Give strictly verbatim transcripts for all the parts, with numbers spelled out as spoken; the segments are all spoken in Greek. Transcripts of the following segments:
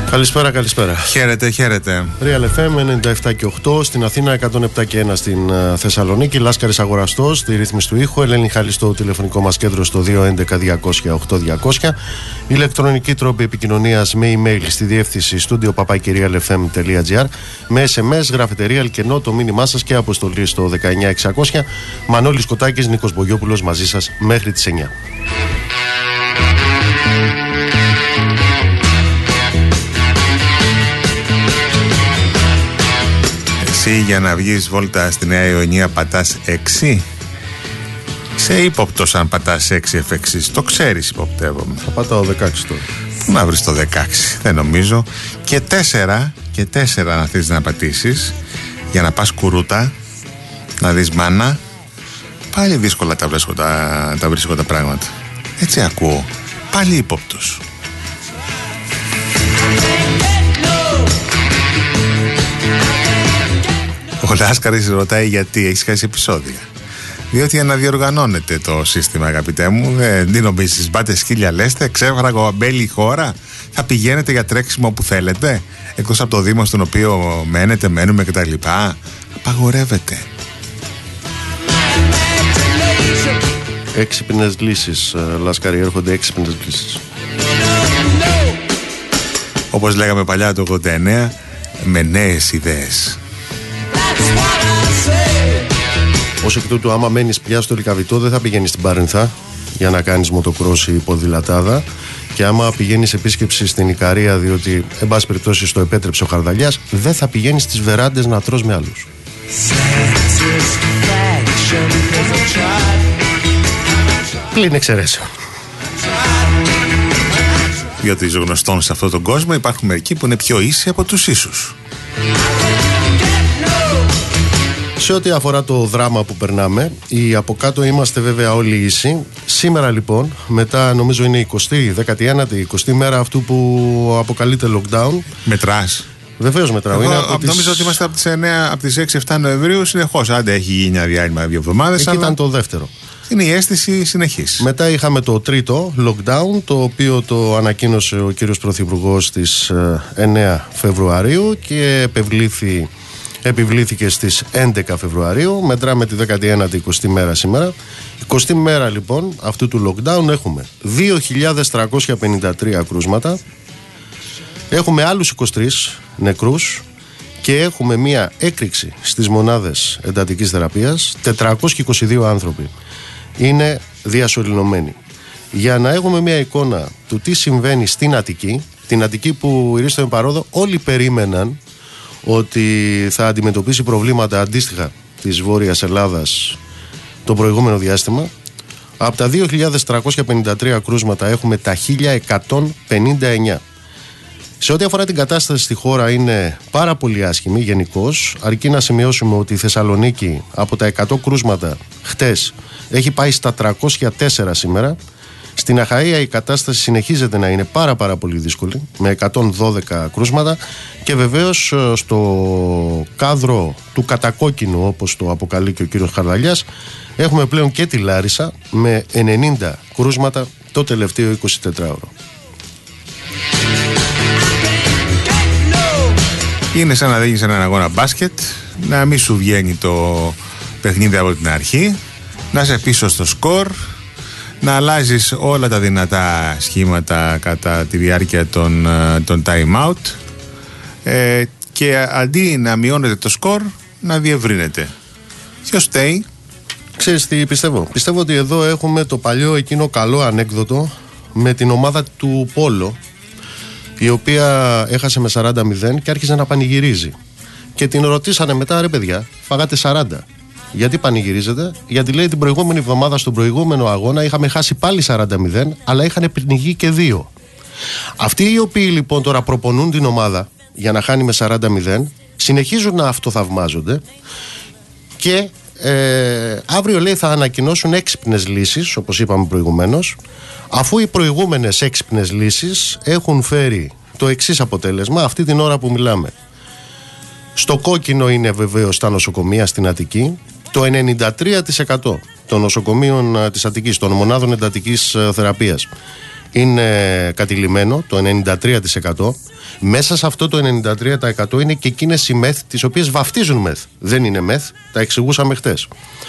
Καλησπέρα, καλησπέρα. Χαίρετε, χαίρετε. Real εφ εμ ενενήντα επτά και οκτώ στην Αθήνα, εκατόν επτά και ένα στην uh, Θεσσαλονίκη. Λάσκαρης Αγοραστός στη ρύθμιση του ήχου. Ελένη Χαλή στο τηλεφωνικό μας κέντρο στο δύο έντεκα διακόσια οκτώ διακόσια. Ηλεκτρονική τρόπη επικοινωνίας με email στη διεύθυνση studio παπάκι real f m τελεία g r. Με ες εμ ες γράφετε real κενό το μήνυμά σας και αποστολή στο δεκαεννιά εξακόσια. Μανώλης Κοτάκης, Νίκος Μπογιόπουλος μαζί σας μέχρι τις εννιά. Εσύ για να βγεις βόλτα στη Νέα Ιωνία πατάς έξι. Είσαι ύποπτος αν πατάς έξι εφ εξής. Το ξέρεις, υποπτεύομαι. Θα πατάω δεκαέξι τώρα. Πού να βρεις το δεκαέξι, δεν νομίζω. Και τέσσερα, και τέσσερα να θες να πατήσεις για να πας Κουρούτα, να δεις μάνα. Πάλι δύσκολα τα βρίσκω τα, τα, βρίσκω τα πράγματα. Έτσι ακούω. Πάλι ύποπτος. Ο Λάσκαρης ρωτάει γιατί έχεις χάσει επεισόδια. Διότι αναδιοργανώνεται το σύστημα, αγαπητέ μου. Δεν τι νομίζεις, μπάτε σκύλια λέστε, ξέφραγο αμπέλη η χώρα. Θα πηγαίνετε για τρέξιμο όπου θέλετε, εκτός από το Δήμο στον οποίο μένετε, μένουμε κτλ. Απαγορεύεται. Έξυπνες λύσεις, Λάσκαρη, έρχονται έξυπνες λύσεις. Όπως λέγαμε παλιά το ογδόντα εννέα, με νέες ιδέες. Ως εκ τούτου, άμα μένεις πια στο Λυκαβητό, δεν θα πηγαίνεις στην Πάρινθα για να κάνεις μοτοκρός ή ποδηλατάδα. Και άμα πηγαίνεις επίσκεψη στην Ικαρία, διότι εν πάση περιπτώσει στο επέτρεψε ο Χαρδαλιάς, δεν θα πηγαίνεις στις βεράντες να τρως με άλλους. Πλην εξαιρέσεων. Διότι γνωστών σε αυτόν τον κόσμο υπάρχουν μερικοί που είναι πιο ίσοι από τους ίσους. Σε ό,τι αφορά το δράμα που περνάμε, οι από κάτω είμαστε βέβαια όλοι ίσοι. Σήμερα λοιπόν, μετά νομίζω είναι η εικοστή, δέκατη ένατη, εικοστή μέρα αυτού που αποκαλείται lockdown. Μετράς? Βεβαίως μετράω. Εγώ από νομίζω τις... ότι είμαστε από τις, εννέα, από τις έξι εφτά Νοεμβρίου συνεχώς. Άντε έχει γίνει ένα διάλειμμα δύο εβδομάδες. Εκεί αλλά... ήταν το δεύτερο. Είναι η αίσθηση συνεχής. Μετά είχαμε το τρίτο lockdown, το οποίο το ανακοίνωσε ο κύριος Πρωθυπουργός στις εννέα Φεβρουαρίου και επευλήθη, επιβλήθηκε στις έντεκα Φεβρουαρίου. Μετράμε τη δέκατη ένατη εικοστή μέρα σήμερα. εικοστή μέρα λοιπόν αυτού του lockdown έχουμε δύο χιλιάδες τριακόσια πενήντα τρία κρούσματα. Έχουμε άλλους είκοσι τρεις νεκρούς και έχουμε μία έκρηξη στις μονάδες εντατικής θεραπείας. τετρακόσιοι είκοσι δύο άνθρωποι είναι διασωληνωμένοι. Για να έχουμε μία εικόνα του τι συμβαίνει στην Αττική, την Αττική που ηρίστο παρόδο όλοι περίμεναν ότι θα αντιμετωπίσει προβλήματα αντίστοιχα της Βόρειας Ελλάδας το προηγούμενο διάστημα. Από τα δύο χιλιάδες τριακόσια πενήντα τρία κρούσματα έχουμε τα χίλια εκατόν πενήντα εννέα. Σε ό,τι αφορά την κατάσταση στη χώρα είναι πάρα πολύ άσχημη γενικώς, αρκεί να σημειώσουμε ότι η Θεσσαλονίκη από τα εκατό κρούσματα χτες έχει πάει στα τριακόσια τέσσερα σήμερα. Στην Αχαΐα η κατάσταση συνεχίζεται να είναι πάρα πάρα πολύ δύσκολη με εκατόν δώδεκα κρούσματα και βεβαίως στο κάδρο του κατακόκκινου, όπως το αποκαλεί και ο κύριος Χαρδαλιάς, έχουμε πλέον και τη Λάρισα με ενενήντα κρούσματα το τελευταίο εικοσιτετράωρο. Είναι σαν να δίνεις έναν αγώνα μπάσκετ, να μην σου βγαίνει το παιχνίδι από την αρχή, να είσαι πίσω στο σκορ, να αλλάζεις όλα τα δυνατά σχήματα κατά τη διάρκεια των, των time out ε, και αντί να μειώνεται το σκορ, να διευρύνεται. Ποιος φταίει? Ξέρεις τι πιστεύω? Πιστεύω ότι εδώ έχουμε το παλιό εκείνο καλό ανέκδοτο με την ομάδα του Πόλο, η οποία έχασε με σαράντα μηδέν και άρχισε να πανηγυρίζει. Και την ρωτήσανε μετά, ρε παιδιά, φάγατε σαράντα. Γιατί πανηγυρίζετε? Γιατί λέει την προηγούμενη εβδομάδα στον προηγούμενο αγώνα είχαμε χάσει πάλι σαράντα μηδέν, αλλά είχαν πνιγεί και δύο. Αυτοί οι οποίοι λοιπόν τώρα προπονούν την ομάδα για να χάνει με σαράντα μηδέν, συνεχίζουν να αυτοθαυμάζονται και ε, αύριο λέει θα ανακοινώσουν έξυπνες λύσεις, όπως είπαμε προηγουμένως, αφού οι προηγούμενες έξυπνες λύσεις έχουν φέρει το εξής αποτέλεσμα αυτή την ώρα που μιλάμε. Στο κόκκινο είναι βεβαίως τα νοσοκομεία στην Αττική. Το ενενήντα τρία τοις εκατό των νοσοκομείων της Αττικής, των μονάδων εντατικής θεραπείας, είναι κατηλημμένο, το ενενήντα τρία τοις εκατό. Μέσα σε αυτό το ενενήντα τρία τοις εκατό είναι και εκείνες οι μεθ τις οποίες βαφτίζουν μεθ. Δεν είναι μεθ, τα εξηγούσαμε χτες.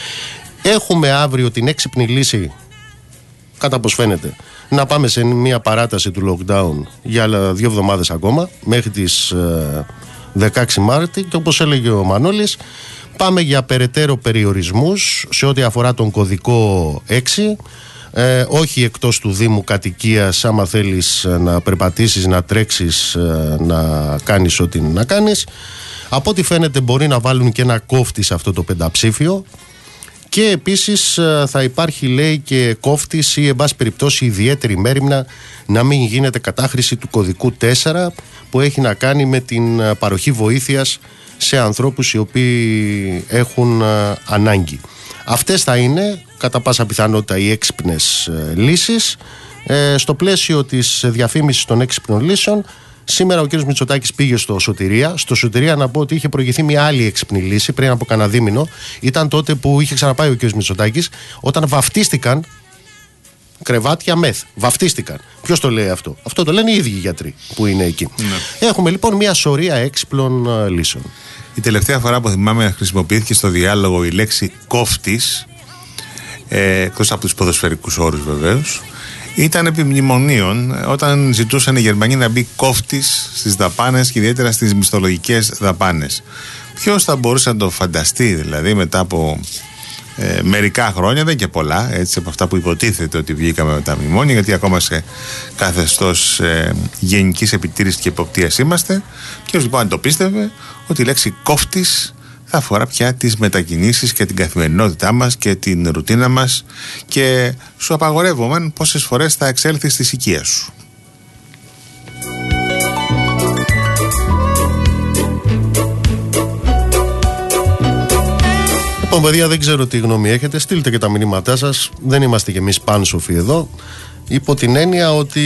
Έχουμε αύριο την έξυπνη λύση, κατά πως φαίνεται, να πάμε σε μια παράταση του lockdown για άλλα δύο εβδομάδες ακόμα, μέχρι τις δεκαέξι Μάρτη, και όπως έλεγε ο Μανώλης, πάμε για περαιτέρω περιορισμούς σε ό,τι αφορά τον κωδικό έξι. Ε, όχι εκτός του Δήμου κατοικίας, άμα θέλεις να περπατήσεις, να τρέξεις, να κάνεις ό,τι να κάνεις. Από ό,τι φαίνεται μπορεί να βάλουν και ένα κόφτη σε αυτό το πενταψήφιο, και επίσης θα υπάρχει, λέει, και κόφτης ή εν πάση περιπτώσει ιδιαίτερη μέριμνα να μην γίνεται κατάχρηση του κωδικού τέσσερα, που έχει να κάνει με την παροχή βοήθειας σε ανθρώπους οι οποίοι έχουν ανάγκη. Αυτές θα είναι κατά πάσα πιθανότητα οι έξυπνες ε, λύσεις. Ε, στο πλαίσιο της διαφήμισης των έξυπνων λύσεων, σήμερα ο κ. Μητσοτάκης πήγε στο Σωτηρία. Στο Σωτηρία, να πω ότι είχε προηγηθεί μια άλλη έξυπνη λύση πριν από κανένα δίμηνο. Ήταν τότε που είχε ξαναπάει ο κ. Μητσοτάκης, όταν βαφτίστηκαν κρεβάτια μεθ. Βαφτίστηκαν. Ποιος το λέει αυτό? Αυτό το λένε οι ίδιοι γιατροί που είναι εκεί. Ναι. Έχουμε λοιπόν μια σωρία έξυπνων ε, λύσεων. Η τελευταία φορά που θυμάμαι χρησιμοποιήθηκε στο διάλογο η λέξη κόφτης, ε, εκτός από τους ποδοσφαιρικούς όρους βεβαίως, ήταν επί μνημονίων, όταν ζητούσαν οι Γερμανοί να μπει κόφτης στις δαπάνες και ιδιαίτερα στις μισθολογικές δαπάνες. Ποιος θα μπορούσε να το φανταστεί, δηλαδή, μετά από ε, μερικά χρόνια, δεν και πολλά, έτσι, από αυτά που υποτίθεται ότι βγήκαμε με τα μνημόνια, γιατί ακόμα σε καθεστώς ε, γενικής επιτήρησης και εποπτείας είμαστε. Ποιος λοιπόν αν το πίστευε ότι η λέξη κόφτης θα αφορά πια τις μετακινήσεις και την καθημερινότητά μας και την ρουτίνα μας, και σου απαγορεύομαι πόσες φορές θα εξέλθεις στη οικία σου. Λοιπόν, παιδιά, δεν ξέρω τι γνώμη έχετε. Στείλτε και τα μηνύματά σας. Δεν είμαστε κι εμείς πάνσοφοι εδώ. Υπό την έννοια ότι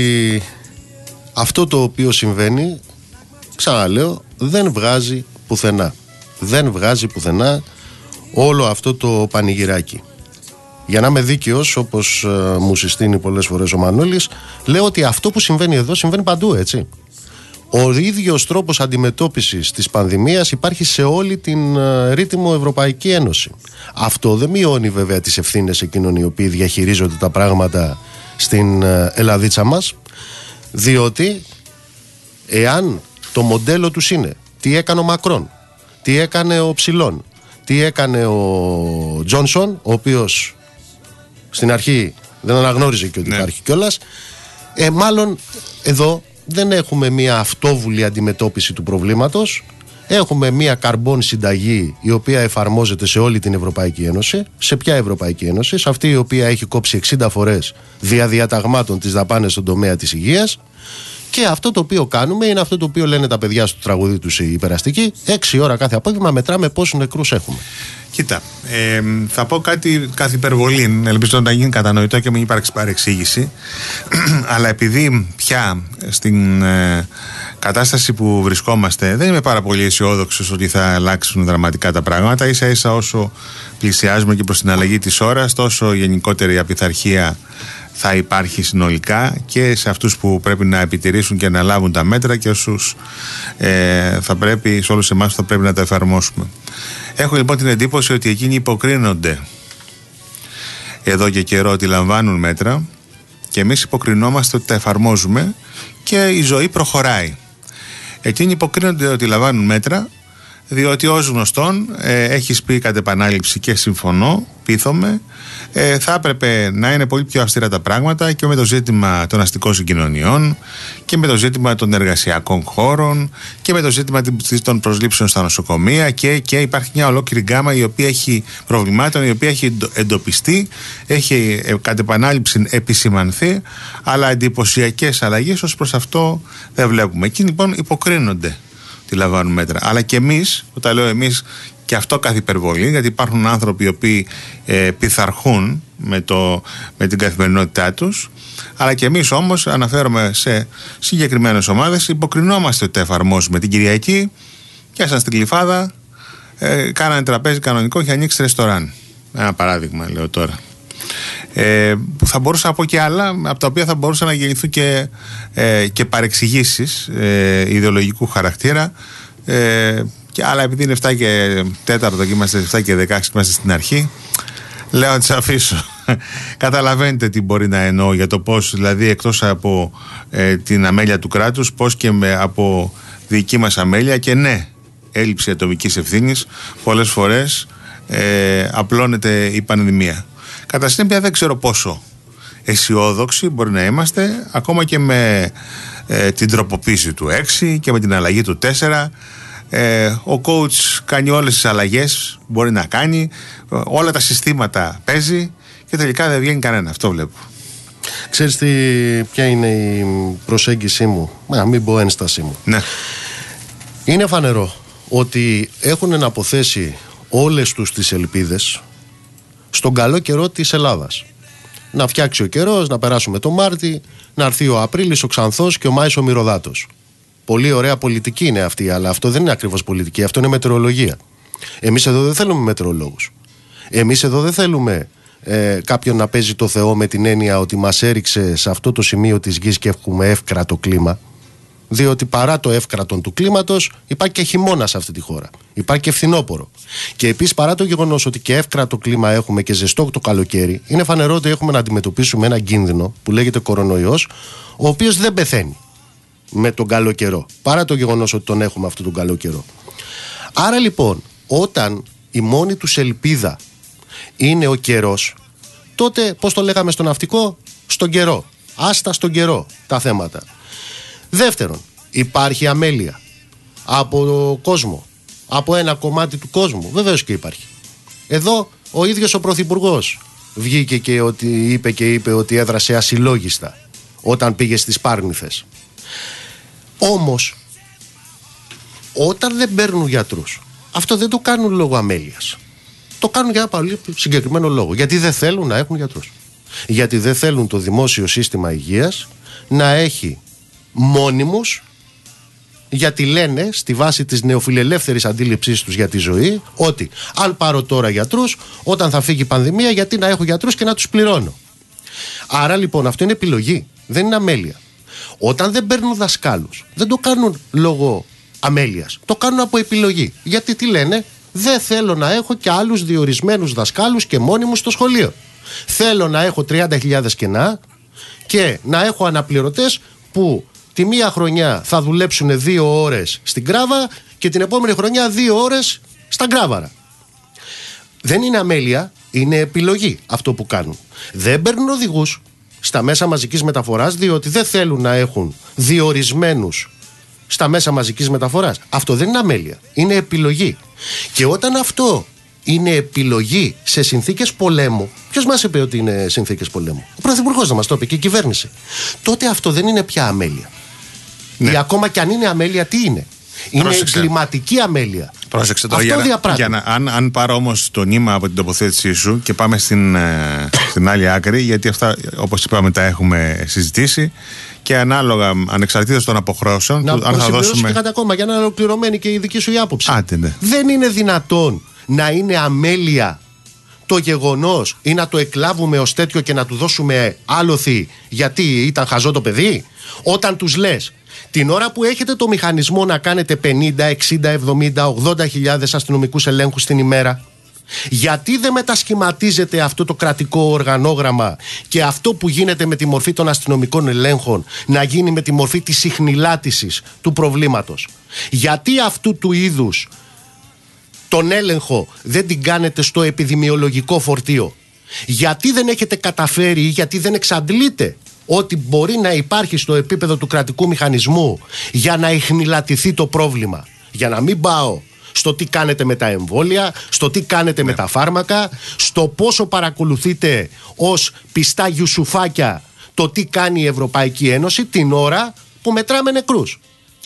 αυτό το οποίο συμβαίνει, ξαναλέω, δεν βγάζει πουθενά. Δεν βγάζει πουθενά όλο αυτό το πανηγυράκι. Για να είμαι δίκαιος, όπως ε, μου συστήνει πολλές φορές ο Μανώλης, λέω ότι αυτό που συμβαίνει εδώ συμβαίνει παντού, έτσι. Ο ίδιος τρόπος αντιμετώπισης της πανδημίας υπάρχει σε όλη την ε, ρήτιμο Ευρωπαϊκή Ένωση. Αυτό δεν μειώνει βέβαια τις ευθύνες εκείνων οι οποίοι διαχειρίζονται τα πράγματα στην ε, Ελλαδίτσα μας, διότι εάν το μοντέλο τους είναι τι έκανε ο Μακρόν, τι έκανε ο Ψηλόν, τι έκανε ο Τζόνσον, ο οποίος στην αρχή δεν αναγνώριζε και ότι ναι. υπάρχει κιόλας, ε, μάλλον εδώ δεν έχουμε μια αυτόβουλη αντιμετώπιση του προβλήματος. Έχουμε μια καρμπόν συνταγή η οποία εφαρμόζεται σε όλη την Ευρωπαϊκή Ένωση. Σε ποια Ευρωπαϊκή Ένωση? Σε αυτή η οποία έχει κόψει εξήντα φορές δια διαταγμάτων τις δαπάνες στον τομέα της υγείας. Και αυτό το οποίο κάνουμε είναι αυτό το οποίο λένε τα παιδιά στο τραγουδί τους οι υπεραστικοί. Έξι ώρα κάθε απόγευμα μετράμε πόσους νεκρούς έχουμε. Κοίτα, ε, θα πω κάτι καθ' υπερβολή, ελπίζω να γίνει κατανοητό και μην υπάρξει παρεξήγηση. Αλλά επειδή πια στην ε, κατάσταση που βρισκόμαστε δεν είμαι πάρα πολύ αισιόδοξος ότι θα αλλάξουν δραματικά τα πράγματα. Ίσα ίσα όσο πλησιάζουμε και προς την αλλαγή της ώρας, τόσο γενικότερη απειθαρχία θα υπάρχει συνολικά και σε αυτούς που πρέπει να επιτηρήσουν και να λάβουν τα μέτρα και όσους ε, θα πρέπει, σε όλους εμάς θα πρέπει να τα εφαρμόσουμε. Έχω λοιπόν την εντύπωση ότι εκείνοι υποκρίνονται εδώ και καιρό ότι λαμβάνουν μέτρα και εμείς υποκρινόμαστε ότι τα εφαρμόζουμε και η ζωή προχωράει. Εκείνοι υποκρίνονται ότι λαμβάνουν μέτρα διότι ως γνωστόν ε, έχεις πει κατ' επανάληψη και συμφωνώ, πείθομαι, ε, θα έπρεπε να είναι πολύ πιο αυστηρά τα πράγματα και με το ζήτημα των αστικών συγκοινωνιών και με το ζήτημα των εργασιακών χώρων και με το ζήτημα των προσλήψεων στα νοσοκομεία και, και υπάρχει μια ολόκληρη γκάμα η οποία έχει προβλημάτων, η οποία έχει εντοπιστεί, έχει ε, κατ' επανάληψη επισημανθεί, αλλά εντυπωσιακές αλλαγές ως προς αυτό δεν βλέπουμε. Εκείνοι λοιπόν υποκρίνονται τι λαμβάνουν μέτρα. Αλλά και εμείς, όταν λέω εμείς, και αυτό καθ' υπερβολή, γιατί υπάρχουν άνθρωποι οι οποίοι ε, πειθαρχούν με, το, με την καθημερινότητά τους, αλλά και εμείς όμως, αναφέρομαι σε συγκεκριμένες ομάδες, υποκρινόμαστε ότι τα εφαρμόζουμε. Την Κυριακή πιάσαν στην Γλυφάδα, ε, κάνανε τραπέζι κανονικό και ανοίξει ρεστοράν. Ένα παράδειγμα λέω τώρα. Ε, θα μπορούσα να πω και άλλα, από τα οποία θα μπορούσαν να γεννηθούν και, ε, και παρεξηγήσεις ε, ιδεολογικού χαρακτήρα. Ε, και άλλα, επειδή είναι εφτά και τέταρτο και είμαστε εφτά και δεκαέξι, είμαστε στην αρχή, λέω να τις αφήσω. Καταλαβαίνετε τι μπορεί να εννοώ για το πώς, δηλαδή, εκτός από ε, την αμέλεια του κράτους, πώς και με, από δική μας αμέλεια, και ναι, έλλειψη ατομικής ευθύνης, πολλές φορές ε, απλώνεται η πανδημία. Κατά συνέπεια, δεν ξέρω πόσο αισιόδοξοι μπορεί να είμαστε, ακόμα και με ε, την τροποποίηση του έξι και με την αλλαγή του τέσσερα. Ε, ο coach κάνει όλες τις αλλαγές, μπορεί να κάνει, όλα τα συστήματα παίζει και τελικά δεν βγαίνει κανένα. Αυτό βλέπω. Ξέρεις τι, ποια είναι η προσέγγιση μου, να μην πω ένσταση μου. Ναι. Είναι φανερό ότι έχουν αποθέσει όλες τους τις ελπίδες στον καλό καιρό της Ελλάδας. Να φτιάξει ο καιρός, να περάσουμε το Μάρτι, να έρθει ο Απρίλης, ο Ξανθός και ο Μάης ο Μυρωδάτος. Πολύ ωραία πολιτική είναι αυτή, αλλά αυτό δεν είναι ακριβώς πολιτική, αυτό είναι μετεωρολογία. Εμείς εδώ δεν θέλουμε μετεωρολόγους. Εμείς εδώ δεν θέλουμε ε, κάποιον να παίζει το Θεό με την έννοια ότι μας έριξε σε αυτό το σημείο της γης και έχουμε εύκρατο κλίμα. Διότι παρά το εύκρατον του κλίματος υπάρχει και χειμώνα σε αυτή τη χώρα. Υπάρχει και φθινόπωρο. Και επίσης, παρά το γεγονός ότι και εύκρατο κλίμα έχουμε και ζεστό το καλοκαίρι, είναι φανερό ότι έχουμε να αντιμετωπίσουμε ένα κίνδυνο που λέγεται κορονοϊός, ο οποίος δεν πεθαίνει με τον καλό καιρό. Παρά το γεγονός ότι τον έχουμε αυτόν τον καλό καιρό. Άρα λοιπόν, όταν η μόνη τους ελπίδα είναι ο καιρός, τότε πώς το λέγαμε στο ναυτικό, στον καιρό. Άστα στον καιρό τα θέματα. Δεύτερον, υπάρχει αμέλεια από το κόσμο, από ένα κομμάτι του κόσμου. Βεβαίως και υπάρχει. Εδώ ο ίδιος ο Πρωθυπουργός βγήκε και ότι, είπε και είπε ότι έδρασε ασυλλόγιστα όταν πήγε στις Πάρνηθες. Όμως, όταν δεν παίρνουν γιατρούς, αυτό δεν το κάνουν λόγω αμέλειας. Το κάνουν για ένα πολύ συγκεκριμένο λόγο. Γιατί δεν θέλουν να έχουν γιατρούς. Γιατί δεν θέλουν το δημόσιο σύστημα υγείας να έχει μόνιμους, γιατί λένε στη βάση της νεοφιλελεύθερης αντίληψής τους για τη ζωή ότι αν πάρω τώρα γιατρούς, όταν θα φύγει η πανδημία, γιατί να έχω γιατρούς και να τους πληρώνω. Άρα λοιπόν αυτό είναι επιλογή, δεν είναι αμέλεια. Όταν δεν παίρνουν δασκάλους, δεν το κάνουν λόγω αμέλειας, το κάνουν από επιλογή. Γιατί τι λένε, δεν θέλω να έχω και άλλους διορισμένους δασκάλους και μόνιμους στο σχολείο. Θέλω να έχω τριάντα χιλιάδες κενά και να έχω αναπληρωτές που τη μία χρονιά θα δουλέψουν δύο ώρες στην Κράβα και την επόμενη χρονιά δύο ώρες στα Γκράβαρα. Δεν είναι αμέλεια, είναι επιλογή αυτό που κάνουν. Δεν παίρνουν οδηγούς στα μέσα μαζικής μεταφοράς διότι δεν θέλουν να έχουν διορισμένους στα μέσα μαζικής μεταφοράς. Αυτό δεν είναι αμέλεια, είναι επιλογή. Και όταν αυτό είναι επιλογή σε συνθήκες πολέμου, ποιος μας είπε ότι είναι συνθήκες πολέμου? Ο Πρωθυπουργός να μας το είπε και η κυβέρνηση. Τότε αυτό δεν είναι πια αμέλεια. Ναι. Ή ακόμα κι αν είναι αμέλεια, τι είναι? Είναι Πρόσεξε. κλιματική αμέλεια. Πρόσεξε τώρα. Αυτό για, για να, αν, αν πάρω όμως το νήμα από την τοποθέτησή σου και πάμε στην, ε, στην άλλη άκρη, γιατί αυτά, όπως είπαμε, τα έχουμε συζητήσει και ανάλογα, ανεξαρτήτως των αποχρώσεων, να αν θα δώσουμε. Και κάτι ακόμα για να είναι ολοκληρωμένη και η δική σου η άποψη. Άτε, ναι. Δεν είναι δυνατόν να είναι αμέλεια το γεγονός ή να το εκλάβουμε ως τέτοιο και να του δώσουμε άλοθη γιατί ήταν χαζό το παιδί. Όταν τους λες, την ώρα που έχετε το μηχανισμό να κάνετε πενήντα, εξήντα, εβδομήντα, ογδόντα χιλιάδες αστυνομικούς ελέγχους την ημέρα, γιατί δεν μετασχηματίζεται αυτό το κρατικό οργανόγραμμα και αυτό που γίνεται με τη μορφή των αστυνομικών ελέγχων να γίνει με τη μορφή της συχνηλάτησης του προβλήματος? Γιατί αυτού του είδους τον έλεγχο δεν την κάνετε στο επιδημιολογικό φορτίο? Γιατί δεν έχετε καταφέρει ή γιατί δεν εξαντλείτε ότι μπορεί να υπάρχει στο επίπεδο του κρατικού μηχανισμού για να ιχνηλατηθεί το πρόβλημα? Για να μην πάω στο τι κάνετε με τα εμβόλια, στο τι κάνετε ναι. με τα φάρμακα, στο πόσο παρακολουθείτε ως πιστά γιουσουφάκια το τι κάνει η Ευρωπαϊκή Ένωση την ώρα που μετράμε νεκρούς.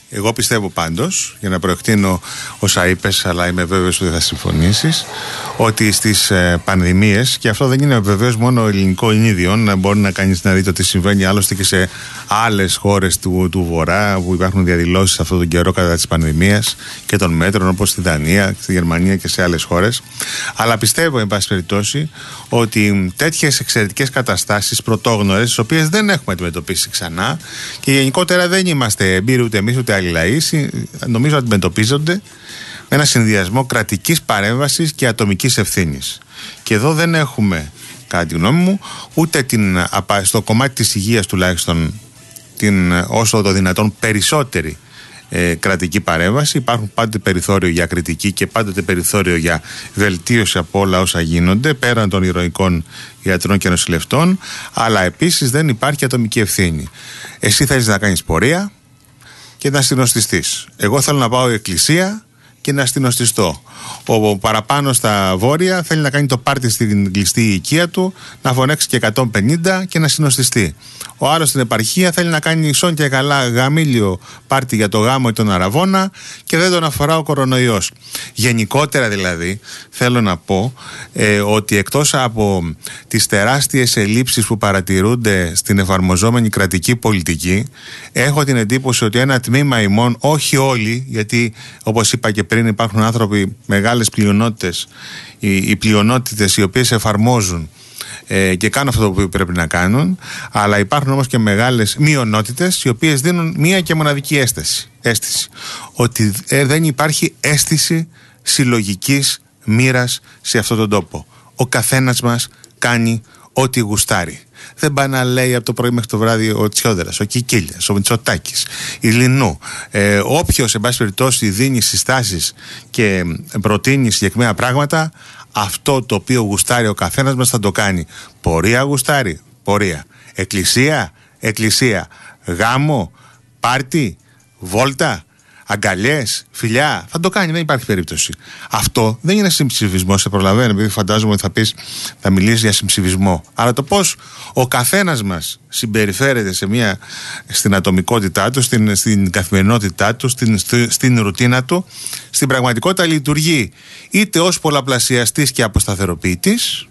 Εγώ πιστεύω πάντως, για να προεκτείνω όσα είπες, αλλά είμαι βέβαιος ότι θα συμφωνήσεις, ότι στις ε, πανδημίες, και αυτό δεν είναι βεβαίως μόνο ελληνικό ενίδιον, μπορεί να κάνεις να δείτε ότι συμβαίνει άλλωστε και σε άλλες χώρες του, του Βορρά, που υπάρχουν διαδηλώσεις αυτόν τον καιρό κατά της πανδημίας και των μέτρων, όπως στη Δανία, στη Γερμανία και σε άλλες χώρες. Αλλά πιστεύω, εν πάση περιπτώσει, ότι τέτοιες εξαιρετικές καταστάσεις πρωτόγνωρες, τις οποίες δεν έχουμε αντιμετωπίσει ξανά και γενικότερα δεν είμαστε εμπειροί ούτε εμείς ούτε άλλοι λαοί, νομίζω αντιμετωπίζονται με ένα συνδυασμό κρατικής παρέμβασης και ατομικής ευθύνης. Και εδώ δεν έχουμε, κατά τη γνώμη μου, ούτε την, στο κομμάτι της υγείας τουλάχιστον, την όσο το δυνατόν περισσότερη ε, κρατική παρέμβαση. Υπάρχουν πάντοτε περιθώριο για κριτική και πάντοτε περιθώριο για βελτίωση από όλα όσα γίνονται, πέραν των ηρωικών γιατρών και νοσηλευτών, αλλά επίσης δεν υπάρχει ατομική ευθύνη. Εσύ θέλεις να κάνεις πορεία και να συνοστιστείς. Εγώ θέλω να πάω εκκλησία και να συνοστιστώ. Ο παραπάνω στα βόρεια θέλει να κάνει το πάρτι στην κλειστή οικία του, να φωνάξει και εκατόν πενήντα και να συνοστιστεί. Ο άλλος στην επαρχία θέλει να κάνει σόν και καλά γαμήλιο πάρτι για το γάμο ή τον αραβώνα και δεν τον αφορά ο κορονοϊός. Γενικότερα δηλαδή θέλω να πω ε, ότι εκτός από τις τεράστιες ελλείψεις που παρατηρούνται στην εφαρμοζόμενη κρατική πολιτική, έχω την εντύπωση ότι ένα τμήμα ημών, όχι όλοι, γιατί όπως είπα και πριν υπάρχουν άνθρωποι, μεγάλες πλειονότητες, οι, οι πλειονότητες οι οποίες εφαρμόζουν ε, και κάνουν αυτό που πρέπει να κάνουν, αλλά υπάρχουν όμως και μεγάλες μειονότητες οι οποίες δίνουν μία και μοναδική αίσθηση, αίσθηση ότι ε, δεν υπάρχει αίσθηση συλλογικής μοίρας σε αυτόν τον τόπο. Ο καθένας μας κάνει ό,τι γουστάρει. Δεν πάει να λέει από το πρωί μέχρι το βράδυ ο Τσιόδερας, ο Κικίλιας, ο Μητσοτάκης, η Λινού. Ε, όποιος, εν πάση περιπτώσει, δίνει συστάσεις και προτείνει συγκεκριμένα πράγματα, αυτό το οποίο γουστάρει ο καθένας μας θα το κάνει. Πορεία γουστάρει, πορεία. Εκκλησία, εκκλησία. Γάμο, πάρτι, βόλτα, αγκαλιές, φιλιά, θα το κάνει, δεν υπάρχει περίπτωση. Αυτό δεν είναι συμψηφισμό, σε προλαβαίνω, επειδή φαντάζομαι ότι θα πεις, θα μιλήσεις για συμψηφισμό. Αλλά το πώς ο καθένας μας συμπεριφέρεται σε μια, στην ατομικότητά του, στην, στην καθημερινότητά του, στην, στην, στην ρουτίνα του, στην πραγματικότητα λειτουργεί είτε ως πολλαπλασιαστής και αποσταθεροποιητής,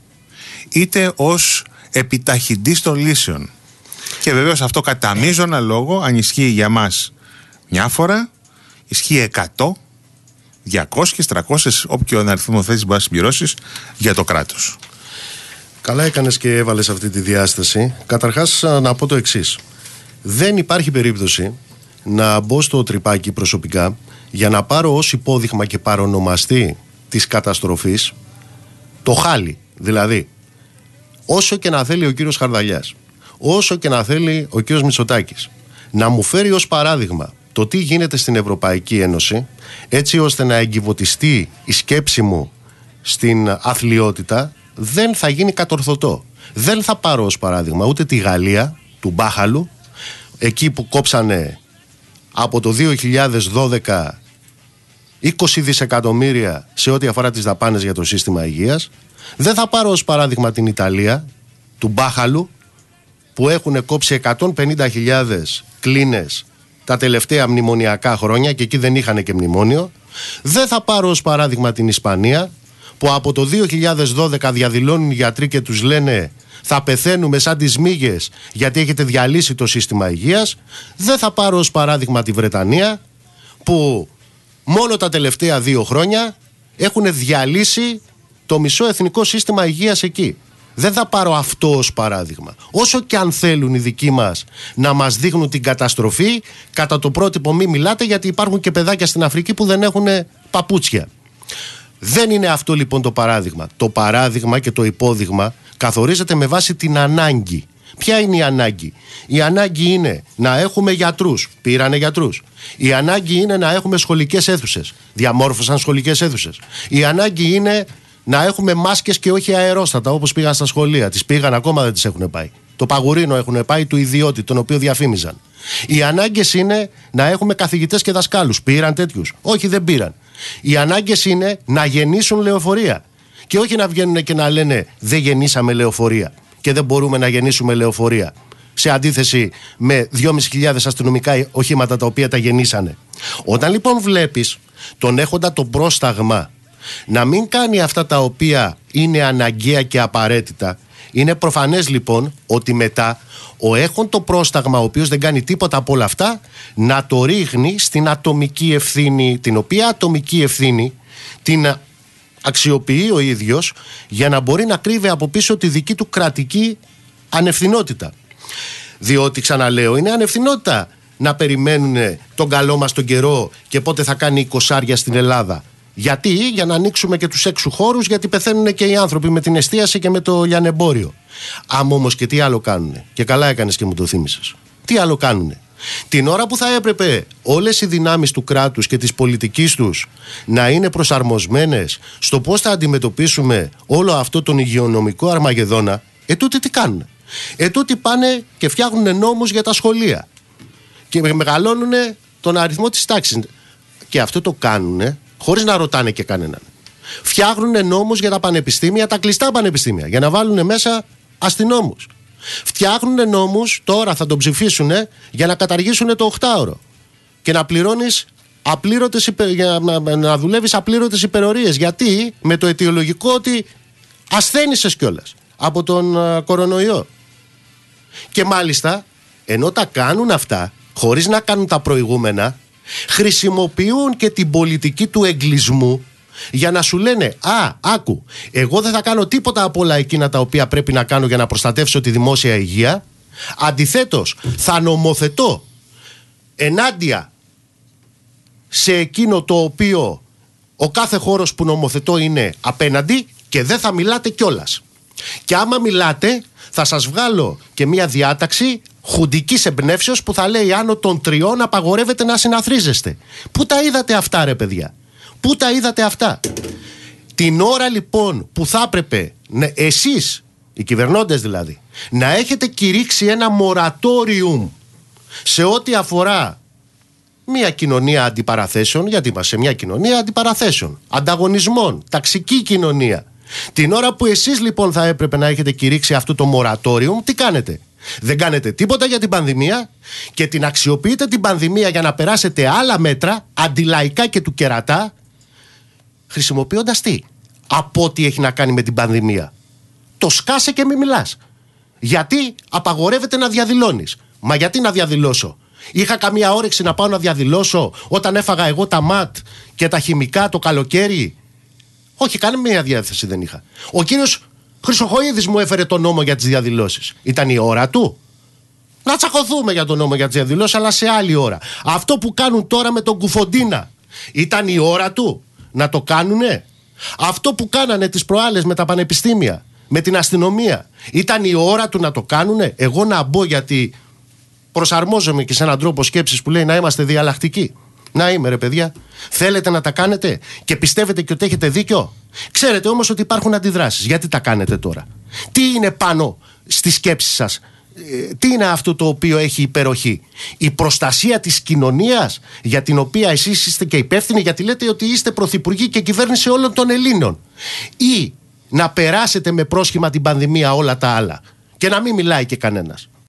είτε ως επιταχυντής των λύσεων. Και βεβαίως αυτό κατά μείζωνα λόγο, αν ισχύει για μας μια φορά, ισχύει εκατό, διακόσιες, τριακόσιες, όποιο αριθμό θέσεις μπορεί να συμπληρώσεις για το κράτος. Καλά έκανες και έβαλες αυτή τη διάσταση. Καταρχάς να πω το εξής. Δεν υπάρχει περίπτωση να μπω στο τρυπάκι προσωπικά για να πάρω ως υπόδειγμα και παρονομαστή της καταστροφής το χάλι. Δηλαδή, όσο και να θέλει ο κύριος Χαρδαλιάς, όσο και να θέλει ο κύριος Μητσοτάκης να μου φέρει ως παράδειγμα το τι γίνεται στην Ευρωπαϊκή Ένωση, έτσι ώστε να εγκυβωτιστεί η σκέψη μου στην αθλιότητα, δεν θα γίνει κατορθωτό. Δεν θα πάρω ως παράδειγμα ούτε τη Γαλλία του Μπάχαλου, εκεί που κόψανε από το δύο χιλιάδες δώδεκα είκοσι δισεκατομμύρια σε ό,τι αφορά τις δαπάνες για το σύστημα υγείας. Δεν θα πάρω ως παράδειγμα την Ιταλία του Μπάχαλου, που έχουν κόψει εκατόν πενήντα χιλιάδες κλίνες τα τελευταία μνημονιακά χρόνια και εκεί δεν είχαν και μνημόνιο. Δεν θα πάρω ως παράδειγμα την Ισπανία, που από το δύο χιλιάδες δώδεκα διαδηλώνουν οι γιατροί και τους λένε θα πεθαίνουμε σαν τις μύγες γιατί έχετε διαλύσει το σύστημα υγείας. Δεν θα πάρω ως παράδειγμα τη Βρετανία, που μόνο τα τελευταία δύο χρόνια έχουν διαλύσει το μισό εθνικό σύστημα υγείας εκεί. Δεν θα πάρω αυτό ως παράδειγμα. Όσο και αν θέλουν οι δικοί μας να μας δείχνουν την καταστροφή, κατά το πρότυπο μη μιλάτε, γιατί υπάρχουν και παιδάκια στην Αφρική που δεν έχουν παπούτσια. Δεν είναι αυτό λοιπόν το παράδειγμα. Το παράδειγμα και το υπόδειγμα καθορίζεται με βάση την ανάγκη. Ποια είναι η ανάγκη? Η ανάγκη είναι να έχουμε γιατρούς. Πήρανε γιατρούς. Η ανάγκη είναι να έχουμε σχολικές αίθουσες. Διαμόρφωσαν σχολικές αίθουσες. Η ανάγκη είναι να έχουμε μάσκες και όχι αερόστατα, όπως πήγαν στα σχολεία. Τις πήγαν, ακόμα δεν τις έχουν πάει. Το Παγουρίνο έχουν πάει, του ιδιώτη, τον οποίο διαφήμιζαν. Οι ανάγκες είναι να έχουμε καθηγητές και δασκάλους. Πήραν τέτοιους? Όχι, δεν πήραν. Οι ανάγκες είναι να γεννήσουν λεωφορεία. Και όχι να βγαίνουν και να λένε δεν γεννήσαμε λεωφορεία και δεν μπορούμε να γεννήσουμε λεωφορεία. σε αντίθεση με δυόμισι χιλιάδες αστυνομικά οχήματα τα οποία τα γεννήσανε. Όταν λοιπόν βλέπεις τον έχοντα το πρόσταγμα να μην κάνει αυτά τα οποία είναι αναγκαία και απαραίτητα, είναι προφανές λοιπόν ότι μετά ο έχον το πρόσταγμα, ο οποίος δεν κάνει τίποτα από όλα αυτά, να το ρίχνει στην ατομική ευθύνη, την οποία ατομική ευθύνη την αξιοποιεί ο ίδιος για να μπορεί να κρύβει από πίσω τη δική του κρατική ανευθυνότητα. Διότι, ξαναλέω, είναι ανευθυνότητα να περιμένουν τον καλό μας τον καιρό και πότε θα κάνει εικοσάρια στην Ελλάδα. Γιατί? Για να ανοίξουμε και τους έξω χώρους, γιατί πεθαίνουν και οι άνθρωποι με την εστίαση και με το λιανεμπόριο. Άμα όμως και τι άλλο κάνουνε, και καλά έκανες και μου το θύμισες, τι άλλο κάνουνε? Την ώρα που θα έπρεπε όλες οι δυνάμεις του κράτους και της πολιτικής τους να είναι προσαρμοσμένες στο πώς θα αντιμετωπίσουμε όλο αυτό τον υγειονομικό αρμαγεδόνα, ετούτοι τι κάνουνε? Ετούτοι πάνε και φτιάχνουν νόμους για τα σχολεία και μεγαλώνουν τον αριθμό της τάξης. Και αυτό το κάνουνε χωρίς να ρωτάνε και κανέναν. Φτιάχνουν νόμους για τα πανεπιστήμια, τα κλειστά πανεπιστήμια, για να βάλουν μέσα αστυνόμους. Φτιάχνουν νόμους, τώρα θα τον ψηφίσουν, για να καταργήσουν το οκτάωρο και να πληρώνεις απλήρωτες υπε... για να δουλεύεις απλήρωτες υπερορίες. Γιατί? Με το αιτιολογικό ότι ασθένησες κιόλας από τον uh, κορονοϊό. Και μάλιστα, ενώ τα κάνουν αυτά χωρίς να κάνουν τα προηγούμενα, χρησιμοποιούν και την πολιτική του εγκλισμού για να σου λένε «Α, άκου, εγώ δεν θα κάνω τίποτα από όλα εκείνα τα οποία πρέπει να κάνω για να προστατεύσω τη δημόσια υγεία. Αντιθέτως, θα νομοθετώ ενάντια σε εκείνο το οποίο ο κάθε χώρος που νομοθετώ είναι απέναντι και δεν θα μιλάτε κιόλας. Και άμα μιλάτε, θα σας βγάλω και μια διάταξη χουντικής εμπνεύσεως που θα λέει άνω των τριών απαγορεύεται να συναθρίζεστε». Πού τα είδατε αυτά, ρε παιδιά? Πού τα είδατε αυτά? Την ώρα λοιπόν που θα έπρεπε ναι, εσείς, οι κυβερνώντες δηλαδή, να έχετε κηρύξει ένα μορατόριουμ σε ό,τι αφορά μια κοινωνία αντιπαραθέσεων, γιατί είμαστε σε μια κοινωνία αντιπαραθέσεων, ανταγωνισμών, ταξική κοινωνία. Την ώρα που εσείς λοιπόν θα έπρεπε να έχετε κηρύξει αυτό το μορατόριουμ, τι κάνετε? Δεν κάνετε τίποτα για την πανδημία και την αξιοποιείτε την πανδημία για να περάσετε άλλα μέτρα αντιλαϊκά και του κερατά, χρησιμοποιώντας τι? Από ό,τι έχει να κάνει με την πανδημία. Το σκάσε και μη μιλάς. Γιατί απαγορεύεται να διαδηλώνεις? Μα γιατί να διαδηλώσω? Είχα καμία όρεξη να πάω να διαδηλώσω όταν έφαγα εγώ τα ματ και τα χημικά το καλοκαίρι? Όχι, καμία διάθεση δεν είχα. Ο κύριος Χρυσοχοΐδης μου έφερε τον νόμο για τις διαδηλώσεις. Ήταν η ώρα του να τσακωθούμε για τον νόμο για τις διαδηλώσεις, αλλά σε άλλη ώρα. Αυτό που κάνουν τώρα με τον Κουφοντίνα, ήταν η ώρα του να το κάνουνε? Αυτό που κάνανε τις προάλλες με τα πανεπιστήμια, με την αστυνομία, ήταν η ώρα του να το κάνουνε? Εγώ να μπω, γιατί προσαρμόζομαι και σε έναν τρόπο σκέψης που λέει να είμαστε διαλλακτικοί. Να είμαι, ρε παιδιά. Θέλετε να τα κάνετε και πιστεύετε και ότι έχετε δίκιο? Ξέρετε όμως ότι υπάρχουν αντιδράσεις. Γιατί τα κάνετε τώρα? Τι είναι πάνω στη σκέψη σας? Ε, τι είναι αυτό το οποίο έχει υπεροχή? Η προστασία της κοινωνίας, για την οποία εσείς είστε και υπεύθυνοι, γιατί λέτε ότι είστε πρωθυπουργοί και κυβέρνηση όλων των Ελλήνων? Ή να περάσετε με πρόσχημα την πανδημία όλα τα άλλα και να μην μιλάει και κανένας?